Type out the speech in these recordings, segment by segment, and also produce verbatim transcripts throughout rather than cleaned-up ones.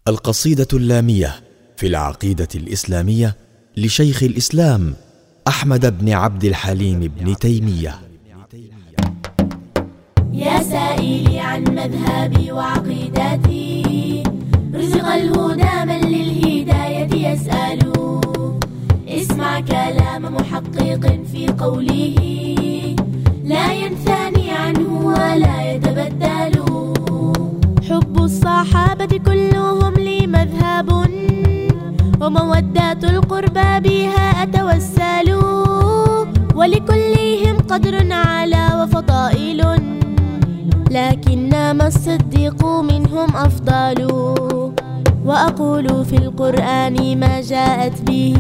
القصيدة اللامية في العقيدة الإسلامية لشيخ الإسلام أحمد بن عبد الحليم بن تيمية. يا سائلي عن مذهبي وعقيدتي، رزق الهدى من للهداية يسأل. اسمع كلام محقق في قوله، لا ينثني عنه ولا يتبدل. حب الصحابة كلهم لي مذهب، ومودة القربى بها أتوسل. ولكلهم قدر على وفضائل، لكنما الصديق منهم أفضل. وأقول في القرآن ما جاءت به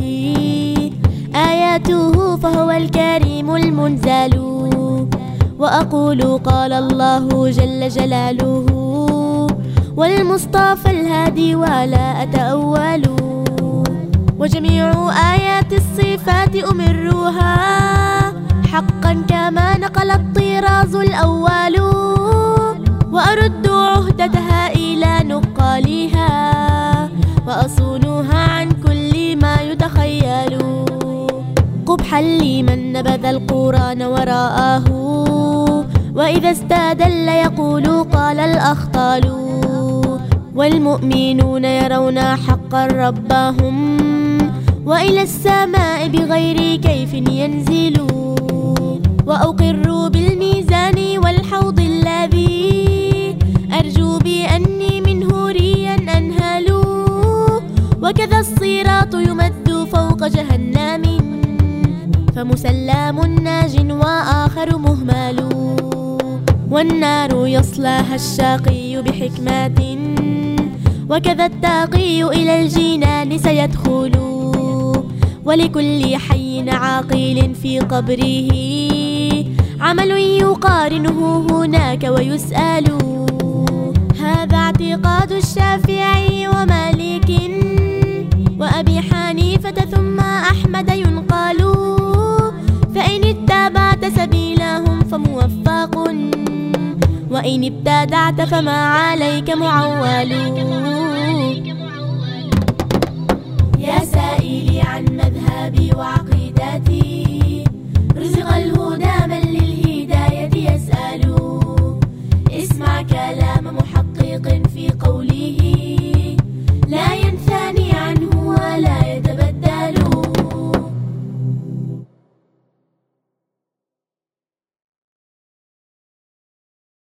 آياته فهو الكريم المنزل. وأقول قال الله جل جلاله والمصطفى الهادي ولا أتأول. وجميع آيات الصفات أمروها حقا كما نقل الطراز الأول. وأرد عهدتها إلى نقالها، وأصونها عن كل ما يتخيل. قبحا لمن نبذ القرآن وراءه، وإذا استدل يقول قال الأخطال. والمؤمنون يرون حقا ربهم، وإلى السماء بغير كيف ينزل. وأقر بالميزان والحوض الذي أرجو بأني منه ريا أنهل. وكذا الصراط يمد فوق جهنم، فمسلم ناج وآخر مهمل. والنار يصلاها الشقي بحكمة، وكذا التقي إلى الجنان سيدخل. ولكل حي عاقل في قبره عمل يقارنه هناك ويسأل. هذا اعتقاد الشافعي ومالك وأبي حنيفة ثم أحمد ينقال. فإن اتبعت سبيلهم فموفق، وإن ابتدعت فما عليك معول. يا سائلي عن مذهبي وعقيدتي، رزق الهدى من للهداية يسأل. اسمع كلام محقق في قوله، لا